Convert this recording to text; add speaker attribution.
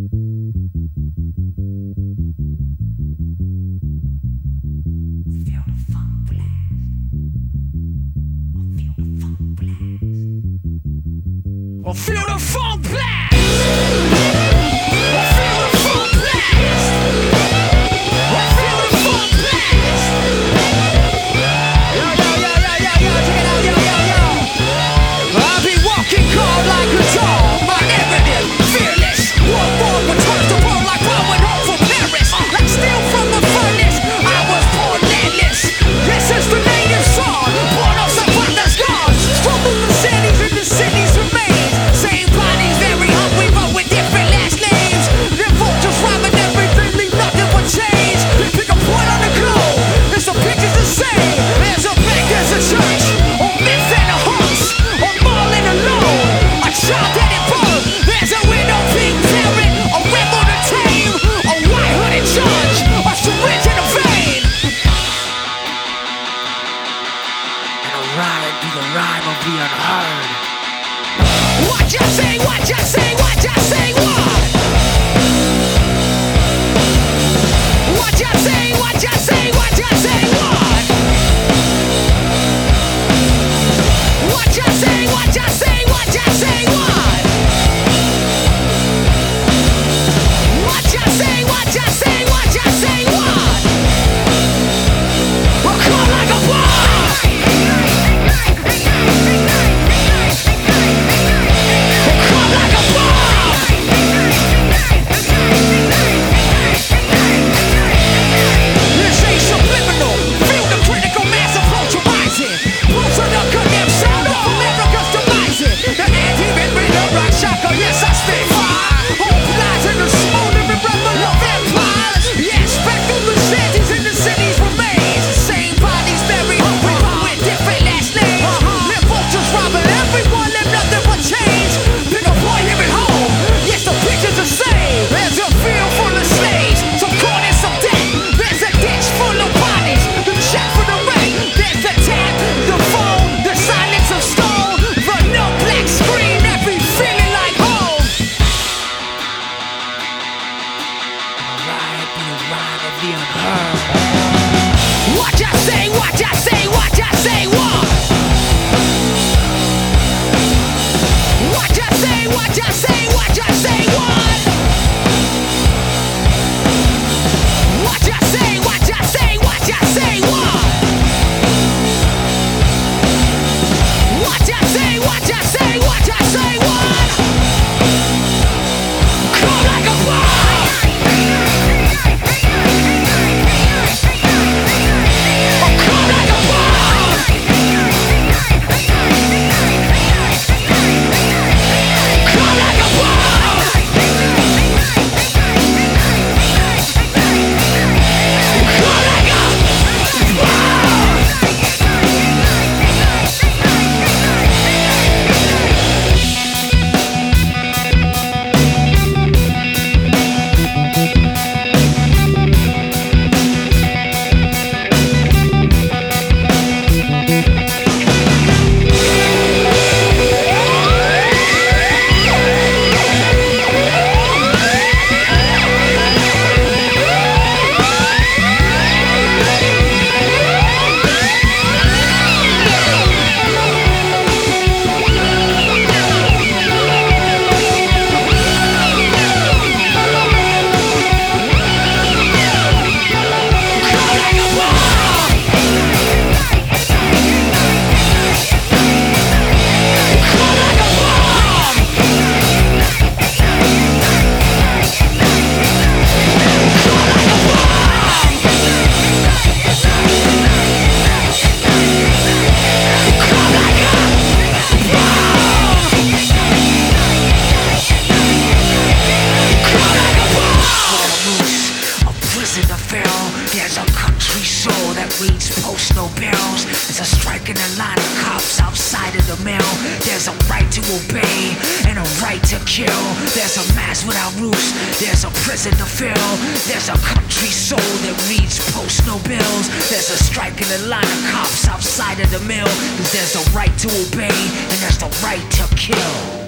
Speaker 1: I feel the funk blast. I feel the funk blast. I feel the funk blast. Yo, yo, yo, yo, yo, yo, check it out, yo, yo, yo. I be walking calm like a dog, my evident, fearless. One born returns the world like I went home from Paris. Like steel from the furnace, I was born landless. This is the native song, born of some father's scars. Struggle the cities and the cities remain. Same bodies, very hungry, but with different last names. Their vultures robbing everything, leave nothing but change. Pick a point on the globe, there's some pictures the same. There's a bank, there's a church, or myth and a horse, or mall and a loan, a child that it burned. There's a widow, pink parent, a rebel to tame, a white hooded judge, a syringe in a vein. And a ride be the rhyme of the unheard. What you say, what you say, what you say, what? What you say, what you say, what you say, what? What you say, what you say, what you say, what? What you say, what you say, what you say, what? We'll come like a bomb. Come like a bomb! This ain't subliminal. Feel the critical mass approach arising. Roots of the condemned sound of America's demising. The anti-man with a rock shocker, yes I stay fire. Hope lies in the smoldering rebel of empires. Yes, back through the shanties and the cities remains. Same bodies very hungry, but with different last names. Their vultures robbing everyone, and nothing but change. Pick a boy here at home. Yes, the picture's the same. There's a field full of slaves, some corn and some debt. There's a ditch full of bodies, the check for the rent. There's the tap, the phone, the silence of stone, the no black screen that be feeling like home. Alright, be the rhyme of the unheard. What you say, what you say, what you say, what? What you say, what you say, what you say, what? What you say, what you say, what you say, what? What you say, what you say, what you say, what? Come like a bomb! Come like a bomb! Come like a bomb! Come like a there's a country soul that reads postal barrels. There's a strike in the line of cops outside of the mail. There's a right to obey and a right to kill. There's a mass without roofs. There's a prison to fill. There's a country soul that reads postal bills. There's a strike in the line of cops outside of the mill. 'Cause there's a right to obey and there's the right to kill.